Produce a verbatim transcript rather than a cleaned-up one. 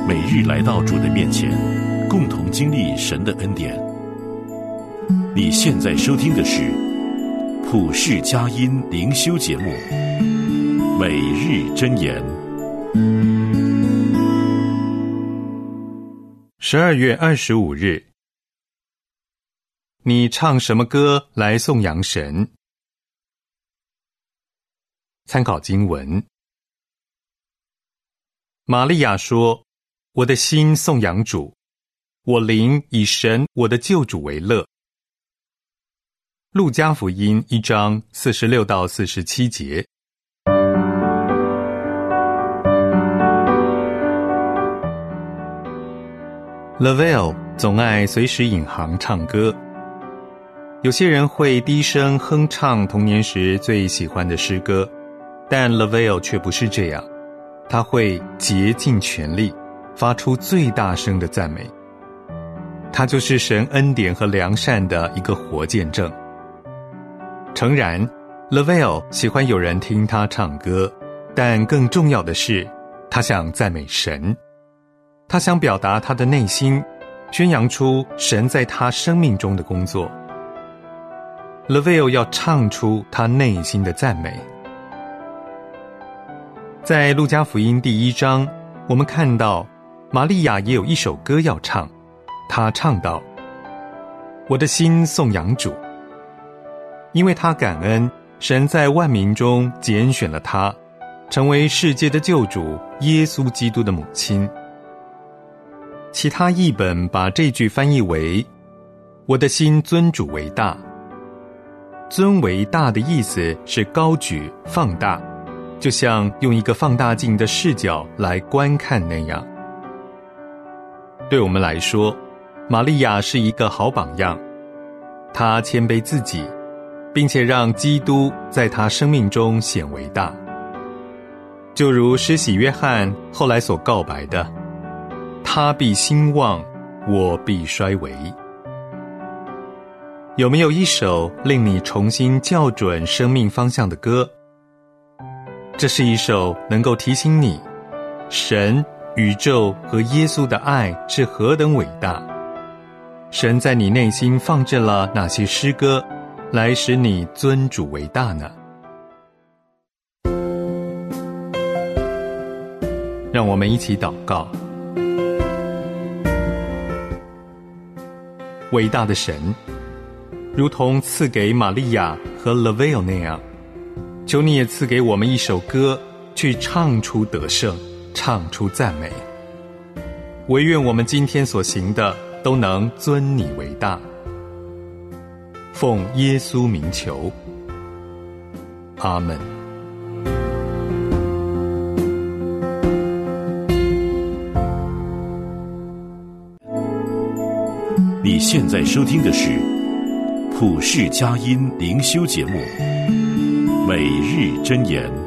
每日来到主的面前，共同经历神的恩典。你现在收听的是普世佳音灵修节目《每日箴言》。 十二月二十五日，你唱什么歌来颂扬神？参考经文，玛利亚说：我的心颂扬主，我灵以神我的救主为乐。路加福音一章四十六到四十七节。Lavelle 总爱随时引吭唱歌，有些人会低声哼唱童年时最喜欢的诗歌，但 Lavelle 却不是这样，他会竭尽全力发出最大声的赞美。他就是神恩典和良善的一个活见证。诚然 Lavelle 喜欢有人听他唱歌，但更重要的是，他想赞美神。他想表达他的内心，宣扬出神在他生命中的工作。Lavelle 要唱出他内心的赞美。在路加福音第一章，我们看到玛利亚也有一首歌要唱，她唱道：我的心颂扬主，因为她感恩神在万民中拣选了她，成为世界的救主耶稣基督的母亲。其他译本把这句翻译为：我的心尊主为大。尊为大的意思是高举放大，就像用一个放大镜的视角来观看那样。对我们来说，玛利亚是一个好榜样。她谦卑自己，并且让基督在她生命中显为大。就如施洗约翰后来所告白的：他必兴旺，我必衰微。有没有一首令你重新校准生命方向的歌？这是一首能够提醒你，神、宇宙和耶稣的爱是何等伟大。神在你内心放置了哪些诗歌，来使你尊主为大呢？让我们一起祷告。伟大的神，如同赐给玛利亚和 Lavelle 那样，求你也赐给我们一首歌，去唱出得胜，唱出赞美。惟愿我们今天所行的都能尊你为大。奉耶稣名求，阿们。 你现在收听的是普世佳音灵修节目《每日箴言》。